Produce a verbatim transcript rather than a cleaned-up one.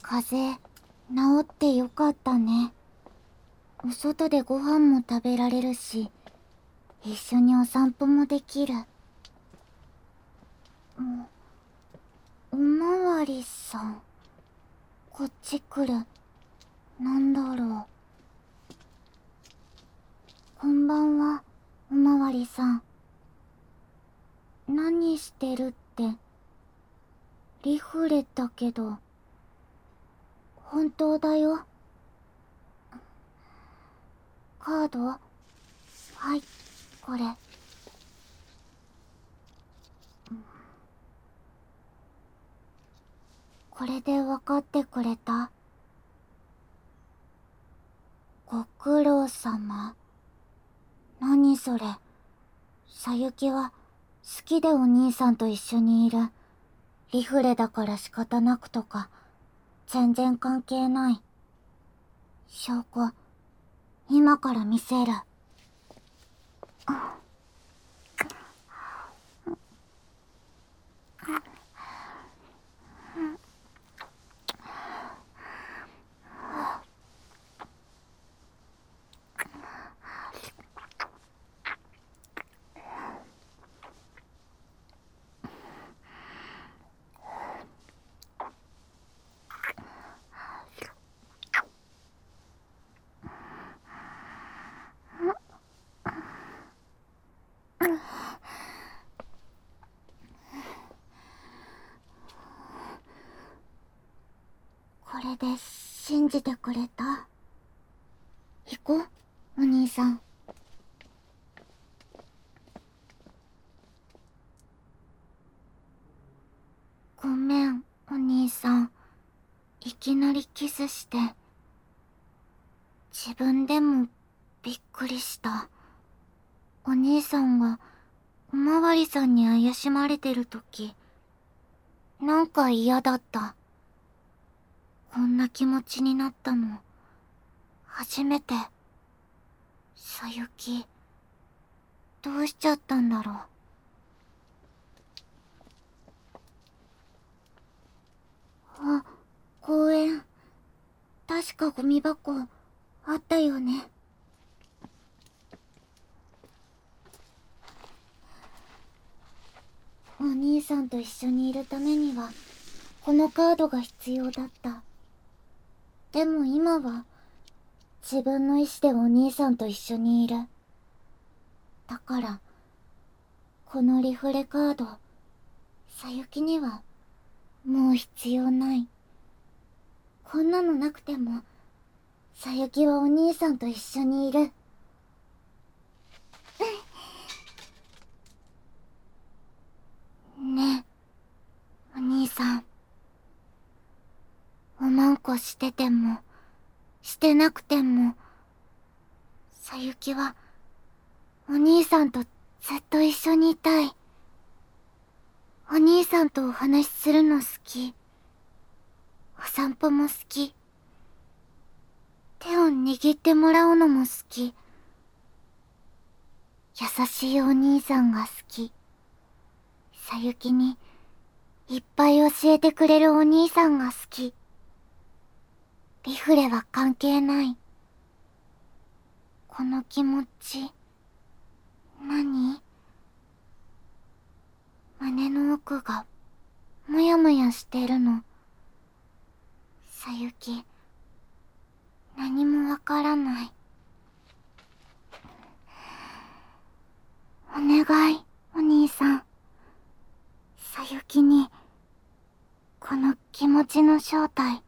風邪治ってよかったね。お外でご飯も食べられるし、一緒にお散歩もできる。お、おまわりさん、こっち来る。なんだろう。こんばんは、おまわりさん。何してるって。リフレだけど、本当だよ。カード？はい、これ。これで分かってくれた？ご苦労様。何それ。さゆきは好きでお兄さんと一緒にいる。リフレだから仕方なくとか、全然関係ない。証拠、今から見せる。これで信じてくれた？行こう、お兄さん。ごめん、お兄さん。いきなりキスして。自分でもびっくりした。お兄さんがおまわりさんに怪しまれてる時、なんか嫌だった。こんな気持ちになったの初めて。さゆき、どうしちゃったんだろう。あ、公園。確かゴミ箱あったよね。お兄さんと一緒にいるためにはこのカードが必要だった。でも今は自分の意志でお兄さんと一緒にいる。だからこのリフレカード、さゆきにはもう必要ない。こんなのなくてもさゆきはお兄さんと一緒にいる。ねえ、お兄さん。おまんこしててもしてなくても、さゆきはお兄さんとずっと一緒にいたい。お兄さんとお話しするの好き。お散歩も好き。手を握ってもらうのも好き。優しいお兄さんが好き。さゆきにいっぱい教えてくれるお兄さんが好き。リフレは関係ない。この気持ち、何？胸の奥がもやもやしてるの。さゆき、何もわからない。お願い、お兄さん。さゆきにこの気持ちの正体